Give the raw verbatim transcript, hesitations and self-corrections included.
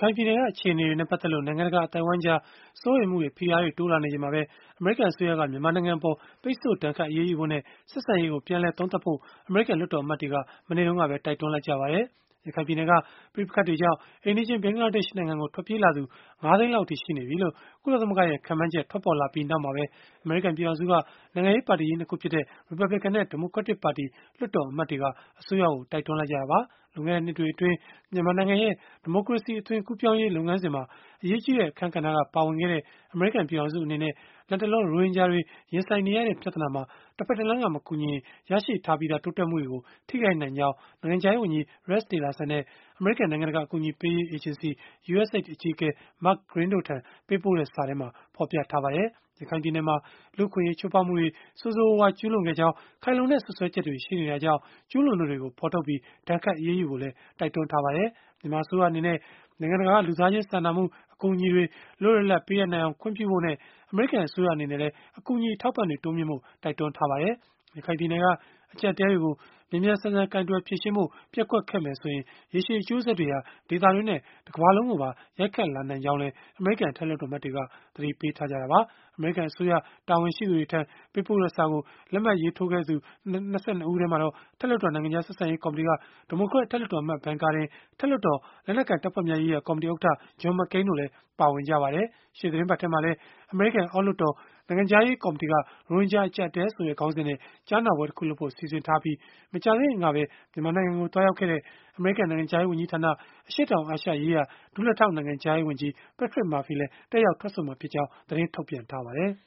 ခိုင်ပြည်နယ်က အခြေအနေတွေနဲ့ ပတ်သက်လို့ နိုင်ငံတကာ အသိုင်းအဝန်းကြား စိုးရိမ်မှုတွေ၊ ဖိအားတွေ တိုးလာနေချိန်မှာပဲ အမေရိကန် အစိုးရက မြန်မာနိုင်ငံအပေါ် ပိတ်ဆို့ဒဏ်ခတ် အရေးယူဖို့နဲ့ ဆက်ဆံရေးကို ပြန်လည်သုံးသပ်ဖို့ အမေရိကန် လွှတ်တော်အမတ်တွေက မနေ့တုန်းကပဲ တိုက်တွန်းလိုက်ကြပါတယ်။ ရခိုင်ပြည်နယ်က ပဋိပက္ခတွေကြောင့် အိမ်နီးချင်း ဘင်္ဂလားဒေ့ရှ်နိုင်ငံကို ထွက်ပြေးလာသူ ၅ သိန်းလောက်အထိ ရှိနေပြီလို့ ကုလသမဂ္ဂရဲ့ ခန့်မှန်းချက် ထွက်ပေါ်လာပြီးနောက်မှာပဲ အမေရိကန် ပြည်ထောင်စုက နိုင်ငံရေးပါတီကြီး ၂ ခုဖြစ်တဲ့ ရီပတ်ဘလစ်ကန်နဲ့ ဒီမိုကရက်တစ်ပါတီ လွှတ်တော်အမတ်တွေက အစိုးရကို တိုက်တွန်းလိုက်ကြတာပါ။ လွန်ခဲ့တဲ့ နှစ်တွေအတွင်း မြန်မာနိုင်ငံရဲ့ ဒီမိုကရေစီ အသွင်ကူးပြောင်းရေး လုပ်ငန်းစဉ်မှာ အရေးကြီးတဲ့ အခန်းကဏ္ဍက ပါဝင်ခဲ့တဲ့ အမေရိကန် ပြည်ထောင်စု အနေနဲ့ လတ်တလော ရိုဟင်ဂျာတွေ ရင်ဆိုင်နေရတဲ့ ပြဿနာမှာ တဖက်တလမ်းက မကူညီရင် ရရှိထားပြီးသား တိုးတက်မှုတွေကို ထိခိုက်နိုင်ကြောင်း နိုင်ငံခြားရေးဝန်ကြီး Rex Tillerson နဲ့ အမေရိကန် နိုင်ငံတကာ အကူအညီပေးရေး အေဂျင်စီ ယူအက်စ်အိတ် အကြီးအကဲ Mark Green တို့ထံ ပေးပို့တဲ့စာထဲမှာ ဖော်ပြထားပါတယ်။ ရခိုင်ပြည်နယ်မှာ လူ့အခွင့်အရေး ချိုးဖောက်မှုတွေ ဆိုးဆိုးရွားရွား ကျုးလွန်ခဲ့ကြောင်း ခိုင်လုံတဲ့ စွပ်စွဲချက်တွေ ရှိနေတာကြောင့် ကျုးလွန်သူတွေကို ဖော်ထုတ်ပြီး ဒဏ်ခတ်အရေးယူဖို့လည်း တိုက်တွန်းထားပါတယ်။ မြန်မာအစိုးရအနေနဲ့ နိုင်ငံတကာက လူသားချင်းစာနာမှု အကူအညီတွေ လွတ်လွတ်လပ်လပ် ပေးအပ်နိုင်အောင် ခွင့်ပြုဖို့နဲ့ အမေရိကန် အစိုးရ အနေနဲ့လည်း အကူအညီ အထောက်အပံ့တွေ တိုးမြှင့်ဖို့ တိုက်တွန်းထားပါတယ်။ ရခိုင်ပြည်နယ်က အကျပ်အတည်းတွေကို မြန်မြန်ဆန်ဆန် ကိုင်တွယ်ဖြေရှင်းဖို့ ပျက်ကွက်ခဲ့မယ်ဆိုရင် ရေရှည်အကျိုးဆက်တွေဟာ ဒေသတွင်းနဲ့ တကမ္ဘာလုံးကိုပါ ရိုက်ခတ်လာနိုင်ကြောင်းလည်း အမေရိကန် အထက်လွှတ်တော်အမတ်တွေက သတိပေးထားကြတာပါ။ အမေရိကန် အစိုးရ တာဝန်ရှိသူတွေထံ ပေးပို့တဲ့စာကို လက်မှတ်ရေးထိုးခဲ့သူ ၂၂ ဦးထဲမှာတော့ အထက်လွှတ်တော် နိုင်ငံခြားဆက်ဆံရေး ကော်မတီက ဒီမိုကရက် အထက်လွှတ်တော်အမတ် Ben Cardin အထက်လွှတ်တော် လက်နက်ကိုင်တပ်ဖွဲ့များရေးရာ ကော်မတီဥက္ကဋ္ဌ John McCain တို့လည်း ပါဝင်ကြပါတယ်။ ရှေ့သီတင်းပတ်ထဲမှာလည်း အမေရိကန် အောက်လွှတ်တော် နိုင်ငံခြားရေး ကော်မတီက ရိုဟင်ဂျာ အကျပ်အတည်းဆိုတဲ့ ခေါင်းစဉ်နဲ့ ကြားနာပွဲတခု လုပ်ဖို့ စီစဉ်ထားပြီး၊ မကြာသေးခင်ကပဲ မြန်မာနိုင်ငံကို သွားရောက်ခဲ့တဲ့ အမေရိကန် နိုင်ငံခြားရေး ဝန်ကြီးဌာန အရှေ့တောင်အာရှရေးရာ ဒုလက်ထောက် နိုင်ငံခြားရေးဝန်ကြီး Patrick Murphy လည်း တက်ရောက် ထွက်ဆိုမှာဖြစ်ကြောင်း သတင်းထုတ်ပြန်ထားပါတယ်။